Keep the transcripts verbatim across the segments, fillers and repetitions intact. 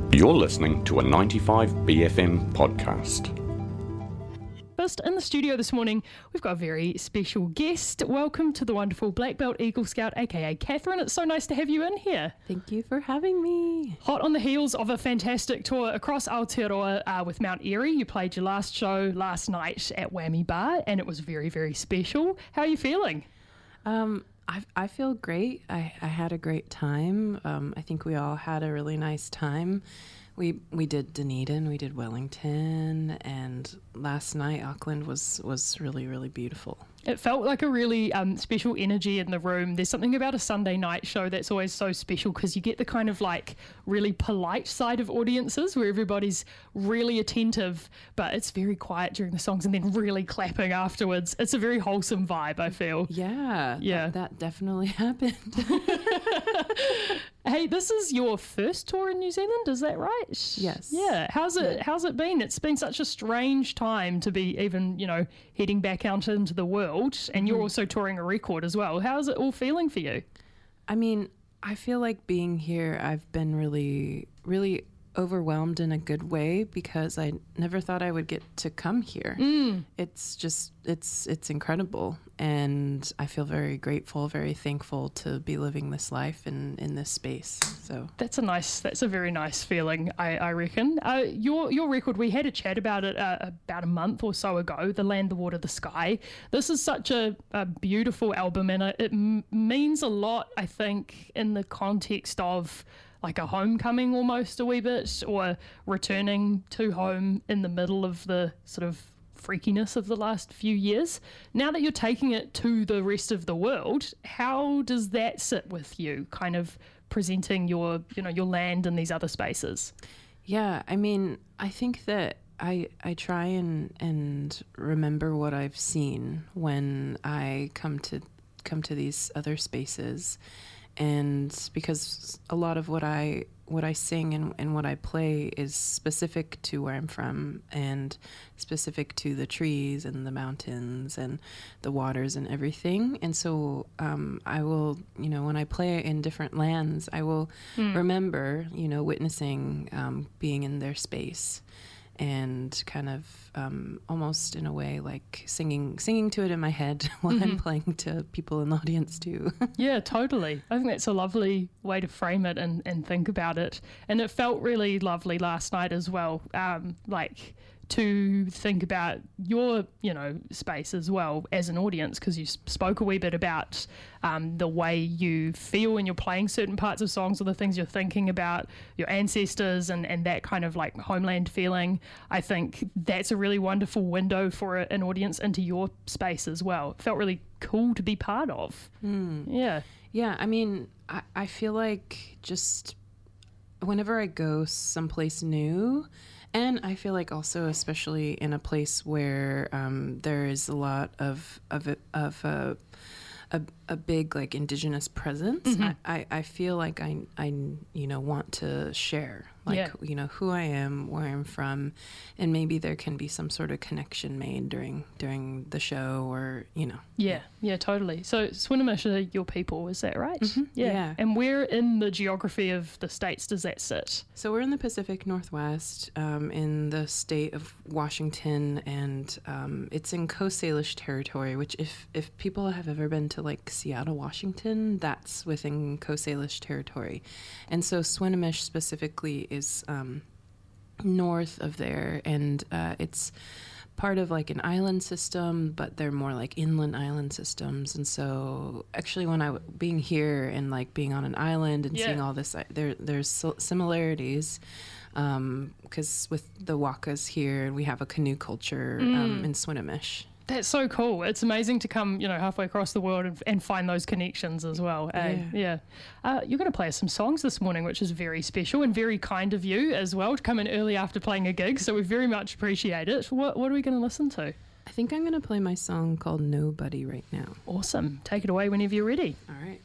You're listening to a ninety-five B F M podcast. Just in the studio this morning, we've got a very special guest. Welcome to the wonderful Black Belt Eagle Scout, aka Catherine. It's so nice to have you in here. Thank you for having me. Hot on the heels of a fantastic tour across Aotearoa uh, with Mount Airy. You played your last show last night at Whammy Bar, and it was very, very special. How are you feeling? Um, I, I feel great. I, I had a great time. Um, I think we all had a really nice time. We we did Dunedin, we did Wellington, and last night Auckland was, was really, really beautiful. It felt like a really um, special energy in the room. There's something about a Sunday night show that's always so special because you get the kind of like really polite side of audiences where everybody's really attentive, but it's very quiet during the songs and then really clapping afterwards. It's a very wholesome vibe, I feel. Yeah, Yeah. That, that definitely happened. Hey, this is your first tour in New Zealand, is that right? Yes. Yeah. How's it Yeah. how's it been? It's been such a strange time to be even, you know, heading back out into the world, and you're also touring a record as well. How's it all feeling for you? I mean, I feel like being here, I've been really, really overwhelmed in a good way because I never thought I would get to come here. Mm. It's just, it's, it's incredible. And I feel very grateful, very thankful to be living this life in, in this space. So That's a nice, that's a very nice feeling, I, I reckon. Uh, your your record, we had a chat about it uh, about a month or so ago, The Land, the Water, the Sky. This is such a, a beautiful album, and it, it m- means a lot, I think, in the context of like a homecoming almost a wee bit, or returning to home in the middle of the sort of freakiness of the last few years. Now that you're taking it to the rest of the world, how does that sit with you, kind of presenting your, you know, your land in these other spaces? yeah, I mean, I think that I I try and and remember what I've seen when I come to come to these other spaces. And because a lot of what I what I sing and, and what I play is specific to where I'm from and specific to the trees and the mountains and the waters and everything. And so um, I will, you know, when I play in different lands, I will Mm. remember, you know, witnessing um, being in their space and kind of um, almost in a way like singing singing to it in my head while I'm playing to people in the audience too. Yeah, totally. I think that's a lovely way to frame it and, and think about it. And it felt really lovely last night as well, um, like to think about your, you know, space as well as an audience, because you s- spoke a wee bit about um, the way you feel when you're playing certain parts of songs or the things you're thinking about your ancestors and, and that kind of like homeland feeling. I think that's a really wonderful window for a, an audience into your space as well. It felt really cool to be part of. Mm. Yeah. Yeah, I mean, I, I feel like just whenever I go someplace new, and I feel like also especially in a place where um, there is a lot of of a, of a, a a big like indigenous presence, Mm-hmm. I, I, I feel like I I you know want to share like Yeah. you know who I am, where I'm from, and maybe there can be some sort of connection made during during the show, or you know. Yeah, yeah, totally. So Swinomish are your people, is that right? Mhm, yeah. And where in the geography of the states does that sit? So we're in the Pacific Northwest, um, in the state of Washington, and um, it's in Coast Salish territory, which if, if people have ever been to like Seattle, Washington, that's within Coast Salish territory. And so Swinomish specifically is um, north of there, and uh, it's part of like an island system, but they're more like inland island systems. And so actually when I w- being here and like being on an island and Yeah. seeing all this, I, there there's sil- similarities um because with the Wakas here, we have a canoe culture um, in Swinomish. That's so cool. It's amazing to come, you know, halfway across the world and, and find those connections as well. eh? Yeah. yeah. Uh, you're going to play us some songs this morning, which is very special and very kind of you as well to come in early after playing a gig. So we very much appreciate it. What, what are we going to listen to? I think I'm going to play my song called Nobody right now. Awesome. Take it away whenever you're ready. All right.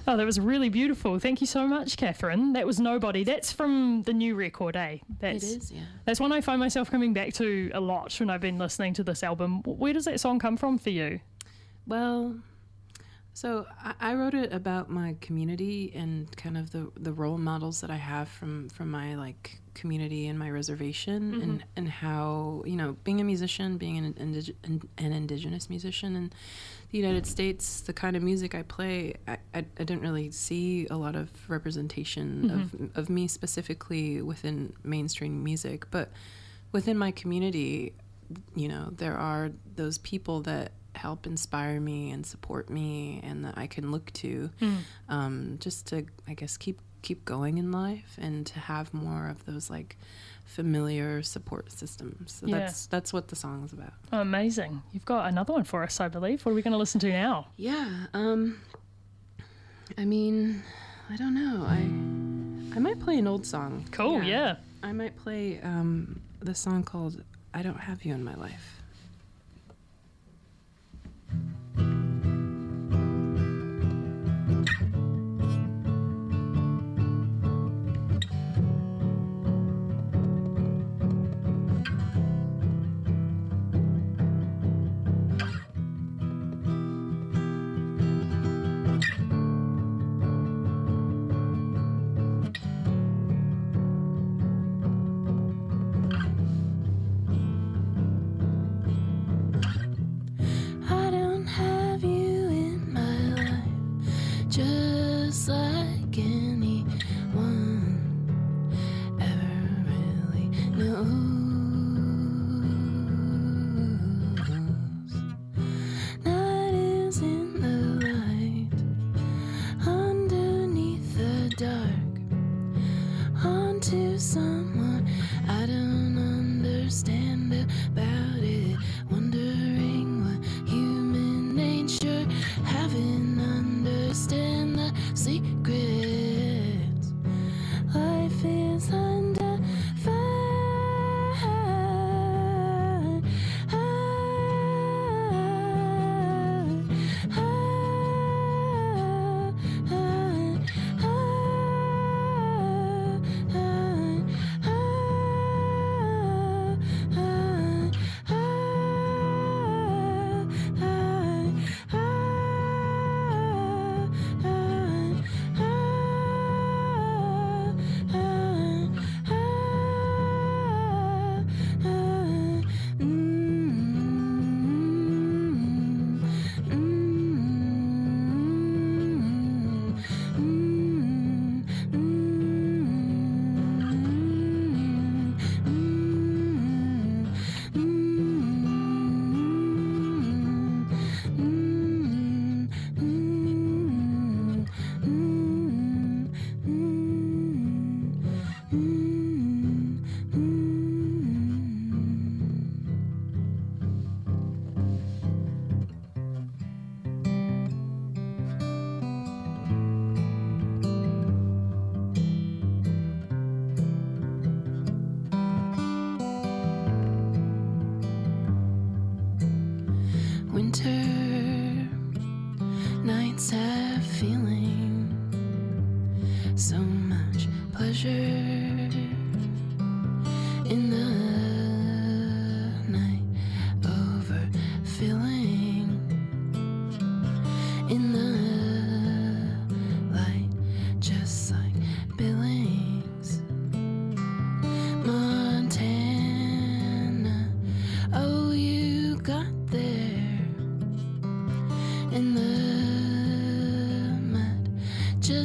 Oh, that was really beautiful. Thank you so much, Catherine. That was Nobody. That's from the new record, eh? That's, It is, yeah. That's one I find myself coming back to a lot when I've been listening to this album. Where does that song come from for you? Well, so I, I wrote it about my community and kind of the, the role models that I have from, from my like community and my reservation, mm-hmm. and, and how, you know, being a musician, being an, indig- an, an indigenous musician in the United States, the kind of music I play, I, I, I didn't really see a lot of representation mm-hmm. of, of me specifically within mainstream music, but within my community, you know, there are those people that help inspire me and support me and that I can look to mm. um, just to, I guess, keep keep going in life and to have more of those like familiar support systems. So yeah. that's that's what the song is about. Oh, amazing. You've got another one for us, I believe. What are we going to listen to now? Yeah. Um, I mean, I don't know. I I might play an old song. Cool, yeah. yeah. I might play um, the song called I Don't Have You in My Life.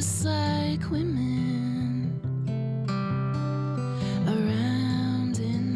Just like women around in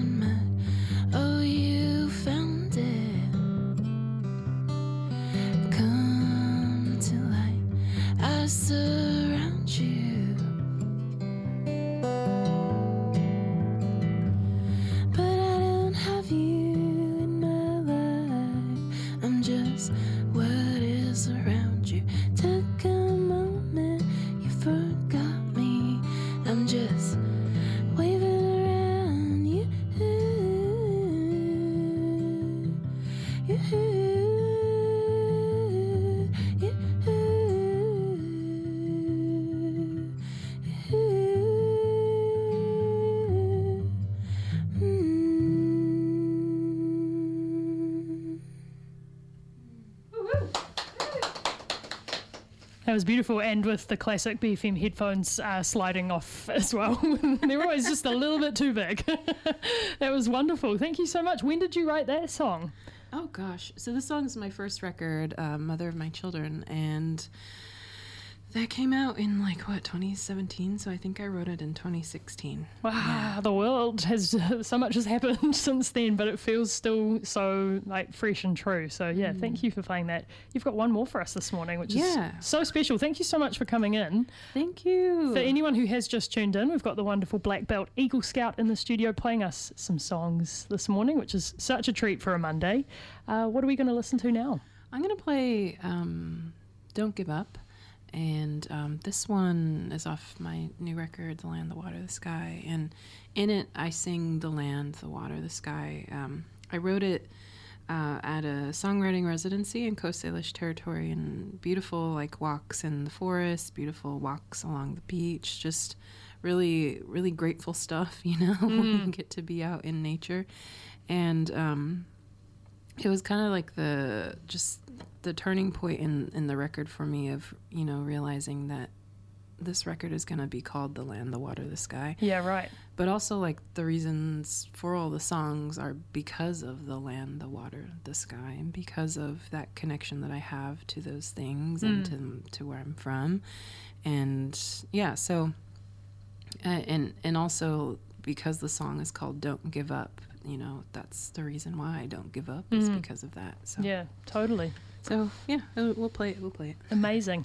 That was beautiful, and with the classic B F M headphones uh, sliding off as well. They're always just a little bit too big. That was wonderful. Thank you so much. When did you write that song? Oh, gosh. So this song is my first record, uh, Mother of My Children, and that came out in, like, what, twenty seventeen? So I think I wrote it in twenty sixteen. Wow, Yeah. the world has, so much has happened since then, but it feels still so, like, fresh and true. So, yeah, Mm. thank you for playing that. You've got one more for us this morning, which Yeah. is so special. Thank you so much for coming in. Thank you. For anyone who has just tuned in, we've got the wonderful Black Belt Eagle Scout in the studio playing us some songs this morning, which is such a treat for a Monday. Uh, what are we going to listen to now? I'm going to play um, Don't Give Up. And um, this one is off my new record, The Land, the Water, the Sky. And in it, I sing the land, the water, the sky. Um, I wrote it uh, at a songwriting residency in Coast Salish territory, and beautiful, like, walks in the forest, beautiful walks along the beach, just really, really grateful stuff, you know, when you get to be out in nature. And um, it was kind of like the, just the turning point in, in the record for me of, you know, realizing that this record is going to be called The Land, the Water, the Sky. Yeah, right. But also, like, the reasons for all the songs are because of the land, the water, the sky, and because of that connection that I have to those things and to, to where I'm from. And, yeah, so, uh, and and also because the song is called Don't Give Up, you know, that's the reason why I don't give up is because of that. So. Yeah, totally. So, yeah, we'll we'll play it. We'll play it. Amazing.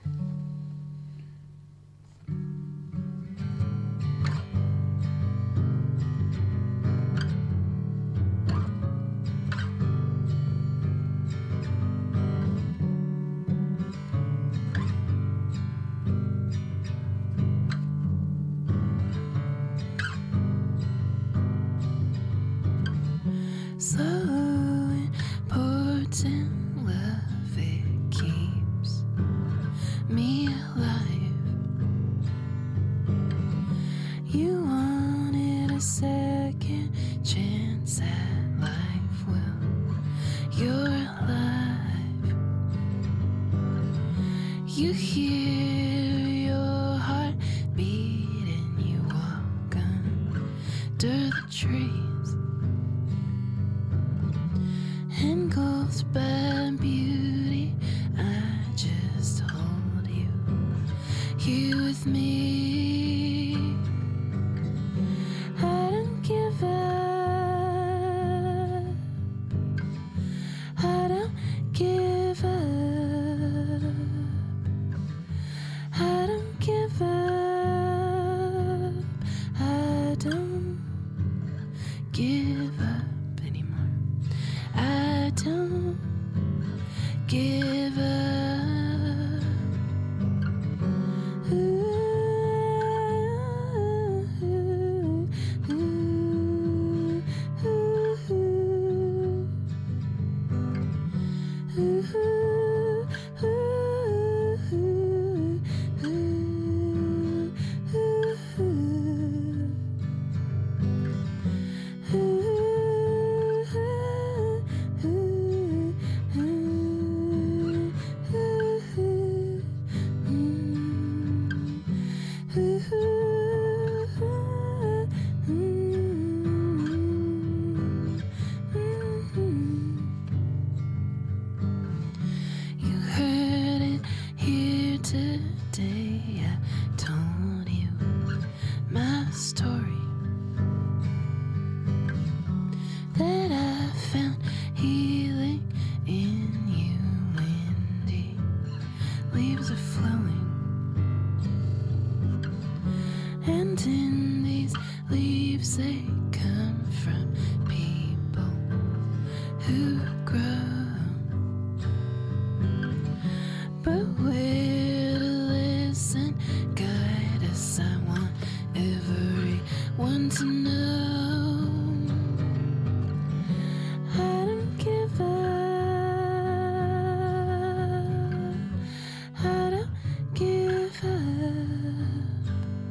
So important love, it keeps me alive. You wanted a second chance at life. Well, you're alive. You hear your heart beat and you walk under the trees. Engulfed by beauty, I just hold you here with me. I don't give up. I don't give up. I don't give up. I don't give up anymore. I don't give up. Ooh, ooh, ooh, ooh, You heard it here today. I told you my story, that I found healing in you. Windy leaves are flowing, and in these leaves they come from people who grow. But where to listen, guide us, I want everyone to know. I don't give up. I don't give up.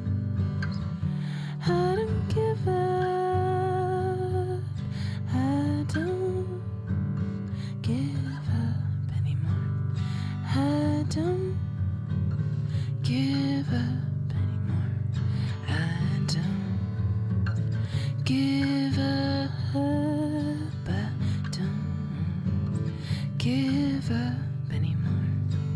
I don't give up. I don't give up anymore. I don't give up, I don't give up anymore.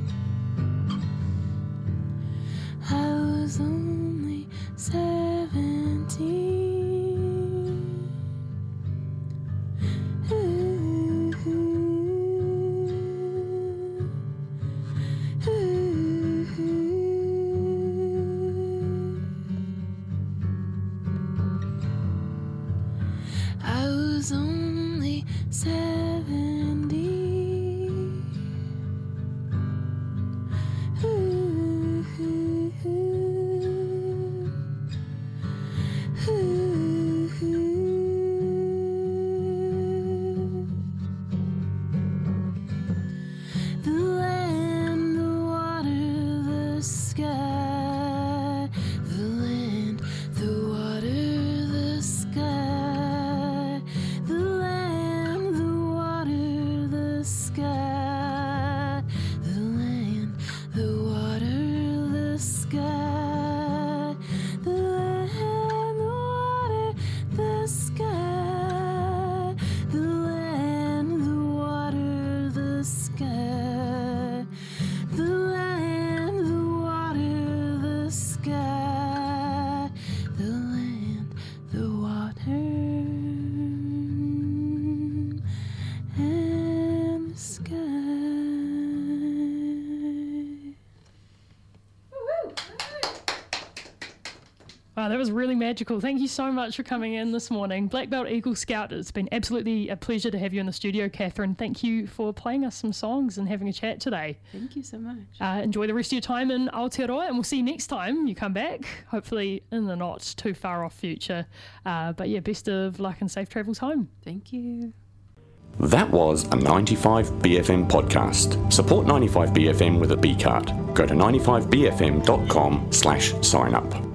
I was only seventeen. Ooh, ooh, ooh. I was only seventy. Ooh, ooh, ooh, ooh. The land, the water, the sky. The land, the water, the sky. The land, the water, the sky. The land, the water, the sky. The land, the water, the sky. The land, the water, the sky. The land, the water, the sky. The land, the water, and the sky. Wow, that was really magical. Thank you so much for coming in this morning. Black Belt Eagle Scout, it's been absolutely a pleasure to have you in the studio, Catherine. Thank you for playing us some songs and having a chat today. Thank you so much. Uh, enjoy the rest of your time in Aotearoa, and we'll see you next time you come back, hopefully in the not too far off future. Uh, but yeah, best of luck and safe travels home. Thank you. That was a ninety-five B F M podcast. Support ninety-five B F M with a B card. Go to ninety-five B F M dot com slash sign up.